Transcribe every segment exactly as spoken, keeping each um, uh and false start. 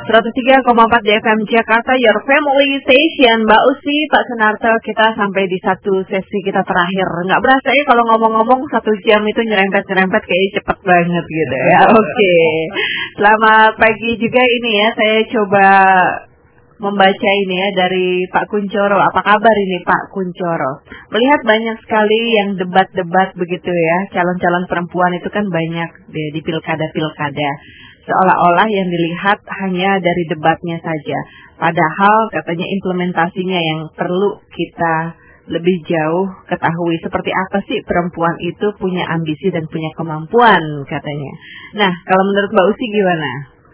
seratus tiga koma empat D F M Jakarta, your family station. Mbak Usi, Pak Sunarto, kita sampai di satu sesi kita terakhir. Nggak berasa ya kalau ngomong-ngomong satu jam itu nyerempet-nyerempet kayaknya cepet banget gitu ya. Oke, okay. Selamat pagi juga ini ya. Saya coba membaca ini ya dari Pak Kunchoro. Apa kabar ini Pak Kunchoro? Melihat banyak sekali yang debat-debat begitu ya. Calon-calon perempuan itu kan banyak di, di pilkada-pilkada. Seolah-olah yang dilihat hanya dari debatnya saja. Padahal katanya implementasinya yang perlu kita lebih jauh ketahui. Seperti apa sih perempuan itu punya ambisi dan punya kemampuan katanya. Nah, kalau menurut Mbak Usi gimana?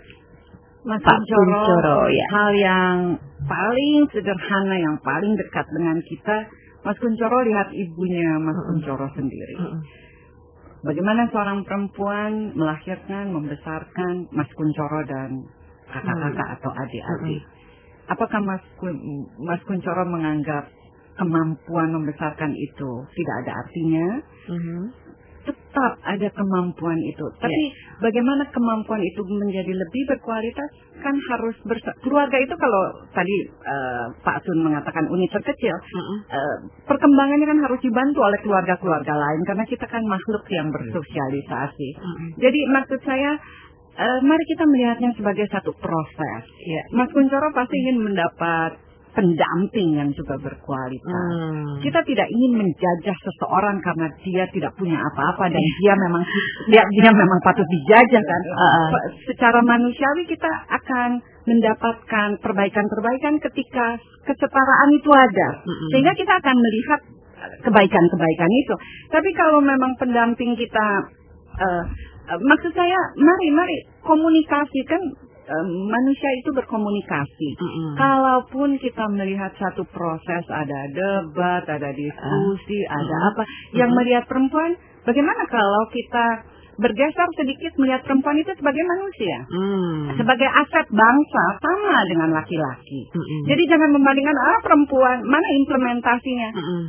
Mas Pak Kunchoro, Kunchoro, ya. Hal yang paling sederhana, yang paling dekat dengan kita, Mas Kunchoro lihat ibunya Mas mm-hmm. Kunchoro sendiri. Mm-hmm. Bagaimana seorang perempuan melahirkan, membesarkan Mas Kunchoro dan kakak-kakak mm-hmm. atau adik-adik. Mm-hmm. Apakah Mas, Kun- Mas Kunchoro menganggap kemampuan membesarkan itu tidak ada artinya? Mm-hmm. Tetap ada kemampuan itu, tapi yeah. bagaimana kemampuan itu menjadi lebih berkualitas kan harus bersa- keluarga itu kalau tadi uh, Pak Sun mengatakan unit terkecil, mm-hmm. uh, perkembangannya kan harus dibantu oleh keluarga-keluarga lain karena kita kan makhluk yang bersosialisasi. Mm-hmm. Jadi maksud saya uh, mari kita melihatnya sebagai satu proses. Yeah. Mas Kunchoro pasti ingin mendapat pendamping yang juga berkualitas. Hmm. Kita tidak ingin menjajah seseorang karena dia tidak punya apa-apa dan dia memang dia, dia memang patut dijajah kan. Uh-uh. Secara manusiawi kita akan mendapatkan perbaikan-perbaikan ketika kesetaraan itu ada. Hmm. Sehingga kita akan melihat kebaikan-kebaikan itu. Tapi kalau memang pendamping kita uh, uh, maksud saya mari mari komunikasi kan. Manusia itu berkomunikasi. Mm-hmm. Kalaupun kita melihat satu proses, ada debat, ada diskusi, uh. ada mm-hmm. apa, yang mm-hmm. melihat perempuan, bagaimana kalau kita bergeser sedikit melihat perempuan itu sebagai manusia, mm. sebagai aset bangsa sama dengan laki-laki. Mm-hmm. Jadi jangan membandingkan ah perempuan mana implementasinya. Mm-hmm.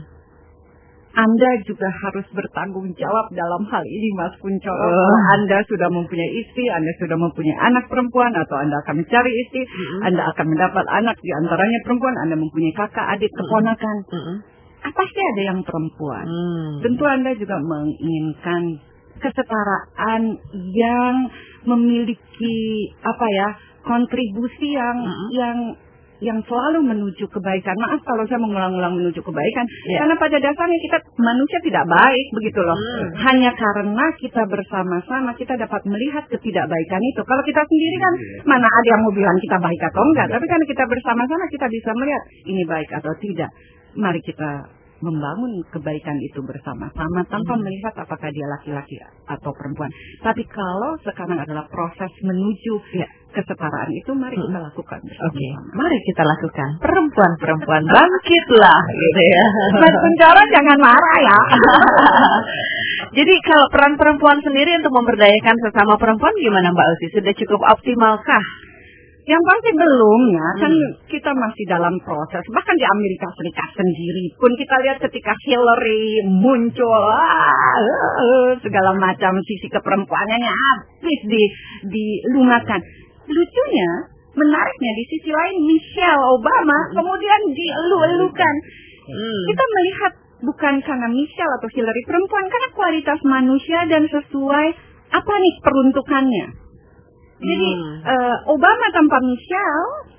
Anda juga harus bertanggung jawab dalam hal ini, Mas Kunchoro. Uh. Kalau Anda sudah mempunyai istri, Anda sudah mempunyai anak perempuan, atau Anda akan mencari istri, uh-uh. Anda akan mendapat anak di antaranya perempuan, Anda mempunyai kakak, adik, keponakan. Uh-uh. Pasti ada yang perempuan. Uh. Tentu Anda juga menginginkan kesetaraan yang memiliki apa ya kontribusi yang uh-uh. yang yang selalu menuju kebaikan. Maaf kalau saya mengulang-ulang menuju kebaikan, yeah. karena pada dasarnya kita manusia tidak baik begitu loh. Hmm. Hanya karena kita bersama-sama kita dapat melihat ketidakbaikan itu. Kalau kita sendiri kan mana ada yang mau bilang kita baik atau enggak, tapi karena kita bersama-sama kita bisa melihat ini baik atau tidak. Mari kita membangun kebaikan itu bersama-sama tanpa hmm. melihat apakah dia laki-laki atau perempuan. Tapi kalau sekarang adalah proses menuju ya, kesetaraan itu, mari hmm. kita lakukan bersama-sama. Oke, okay. Mari kita lakukan. Perempuan-perempuan bangkitlah, gitu ya. Mas Kunchoro jangan marah ya. Jadi kalau peran perempuan sendiri untuk memberdayakan sesama perempuan gimana Mbak Usi? Sudah cukup optimalkah? Yang pasti belum ya, hmm. kan kita masih dalam proses. Bahkan di Amerika Serikat sendiri pun kita lihat ketika Hillary muncul, ah, segala macam sisi keperempuannya habis di dilunakan. Lucunya, menariknya di sisi lain Michelle Obama hmm. kemudian dielu-elukan. Hmm. Kita melihat bukan karena Michelle atau Hillary perempuan, karena kualitas manusia dan sesuai apa nih peruntukannya. Jadi hmm. uh, Obama tanpa Michelle,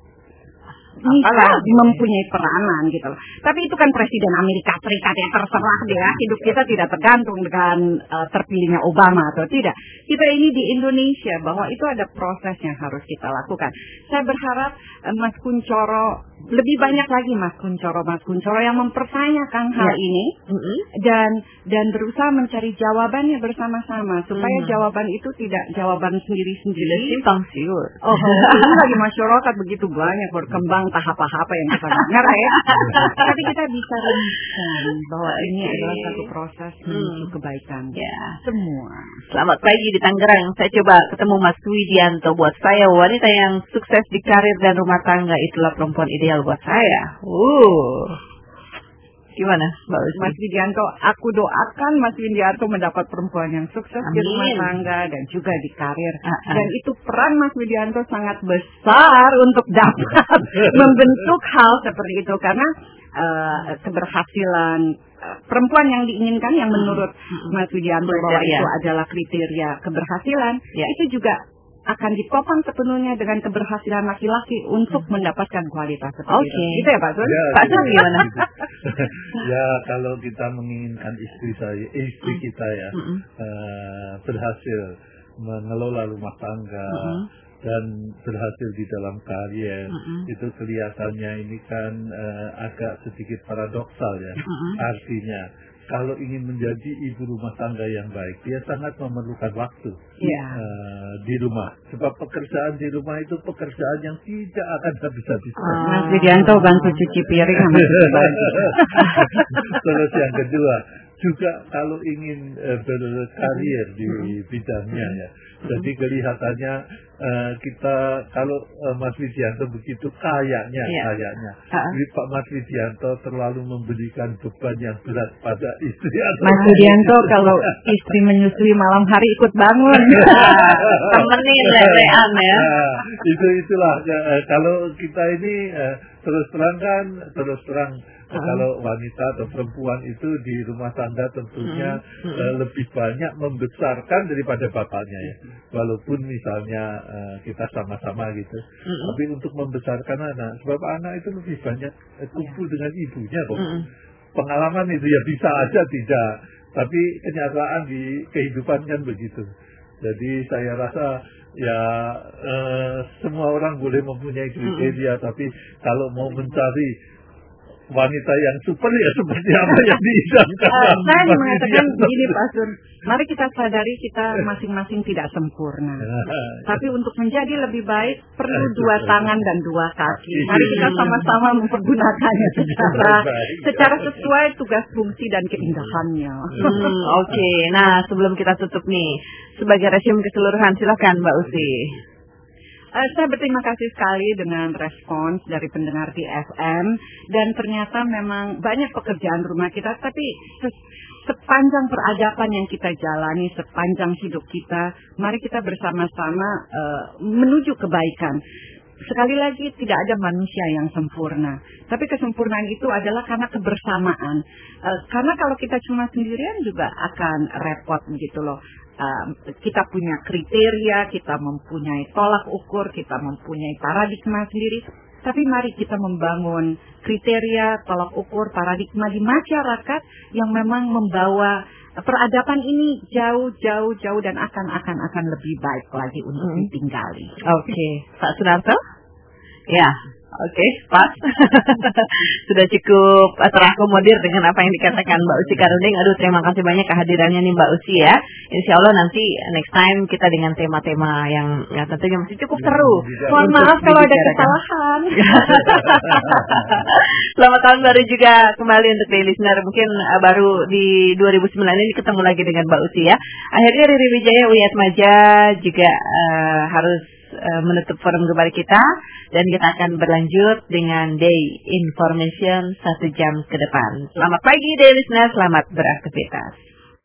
Michelle mempunyai peranan gitu loh. Tapi itu kan Presiden Amerika Serikat ya, terserah dia. Hidup kita tidak tergantung dengan uh, terpilihnya Obama atau tidak. Kita ini di Indonesia bahwa itu ada proses yang harus kita lakukan. Saya berharap uh, Mas Kunchoro lebih banyak lagi Mas Kunchoro, Mas Kunchoro yang mempertanyakan hal ya. ini mm-hmm. dan dan berusaha mencari jawabannya bersama-sama supaya mm. jawaban itu tidak jawaban sendiri-sendiri. Simpang siur. Oh, ini lagi masyarakat begitu banyak berkembang tahap-tahap yang kita dengar ya. Tapi kita bisa rumuskan bahwa ini adalah satu proses menuju hmm. kebaikan ya. semua. Selamat pagi di Tangerang. Saya coba ketemu Mas Widianto. Buat saya wanita yang sukses di karir dan rumah tangga itulah perempuan ideal buat saya. Uh. Gimana, Mbak Usi? Mas Widianto, aku doakan Mas Widianto mendapat perempuan yang sukses Amin. di rumah tangga dan juga di karir. Uh-uh. Dan itu peran Mas Widianto sangat besar untuk dapat membentuk hal seperti itu karena uh, keberhasilan uh, perempuan yang diinginkan yang menurut uh-huh. Mas Widianto bahwa itu adalah kriteria keberhasilan, yeah. itu juga akan ditopang sepenuhnya dengan keberhasilan laki-laki untuk mendapatkan kualitas seperti okay. itu. Gitu ya Pak Sun? Ya, Pak Sun gimana? Ya kalau kita menginginkan istri saya, istri kita ya mm-hmm. uh, berhasil mengelola rumah tangga mm-hmm. dan berhasil di dalam karier, mm-hmm. itu kelihatannya ini kan uh, agak sedikit paradoksal ya. Mm-hmm. Artinya kalau ingin menjadi ibu rumah tangga yang baik, dia sangat memerlukan waktu yeah. uh, di rumah. Sebab pekerjaan di rumah itu pekerjaan yang tidak akan habis-habis. Ah. Mas Widianto bantu cuci piring sama cuci baju. Terus yang kedua, juga kalau ingin uh, berkarier di bidangnya ya. Jadi kelihatannya uh, kita kalau uh, Mas Widianto begitu kayaknya, yeah. kayaknya, uh-huh. Pak Mas Widianto terlalu memberikan beban yang berat pada istri. Mas Widianto kalau istri menyusui malam hari ikut bangun, temenin lelean ya. Nah, itu itulah uh, kalau kita ini uh, terus terang kan terus terang. Uh-huh. Kalau wanita atau perempuan itu di rumah tangga tentunya uh-huh. uh, lebih banyak membesarkan daripada bapaknya ya. Walaupun misalnya uh, kita sama-sama gitu. Uh-huh. Tapi untuk membesarkan anak, sebab anak itu lebih banyak uh, kumpul yeah. dengan ibunya kok. Uh-huh. Pengalaman itu ya bisa aja tidak. Tapi kenyataan di kehidupan kan begitu. Jadi saya rasa ya uh, semua orang boleh mempunyai kriteria, uh-huh. tapi kalau mau mencari wanita yang super ya seperti apa yang diidamkan. Uh, saya mengatakan begini Pak Sun, mari kita sadari kita masing-masing tidak sempurna. Tapi untuk menjadi lebih baik perlu dua tangan dan dua kaki. Mari kita sama-sama mempergunakannya secara secara sesuai tugas fungsi dan keindahannya. Hmm, Oke, okay. Nah sebelum kita tutup nih, sebagai resume keseluruhan silakan Mbak Usi. Uh, saya berterima kasih sekali dengan respons dari pendengar di F M dan ternyata memang banyak pekerjaan rumah kita, tapi se- sepanjang peradaban yang kita jalani, sepanjang hidup kita, mari kita bersama-sama uh, menuju kebaikan. Sekali lagi tidak ada manusia yang sempurna, tapi kesempurnaan itu adalah karena kebersamaan. Uh, karena kalau kita cuma sendirian juga akan repot begitu loh. Uh, kita punya kriteria, kita mempunyai tolak ukur, kita mempunyai paradigma sendiri. Tapi mari kita membangun kriteria, tolak ukur, paradigma di masyarakat yang memang membawa peradaban ini jauh-jauh-jauh dan akan akan akan lebih baik lagi untuk hmm. ditinggali. Oke, okay. Pak Sunarto? Ya. Oke, okay, pas. Sudah cukup terakomodir dengan apa yang dikatakan Mbak Usi Karundeng. Aduh, terima kasih banyak kehadirannya nih Mbak Usi ya. Insya Allah nanti next time kita dengan tema-tema yang ya tentunya masih cukup seru. Mohon maaf kalau ada kesalahan. Selamat tahun baru juga kembali untuk the listener. Mungkin uh, baru di dua ribu sembilan ini ketemu lagi dengan Mbak Usi ya. Akhirnya Riri Wijaya Wiyat Maja juga uh, harus uh, menutup forum kembali kita. Dan kita akan berlanjut dengan Day Information satu jam ke depan. Selamat pagi, Day Listener. Selamat beraktivitas.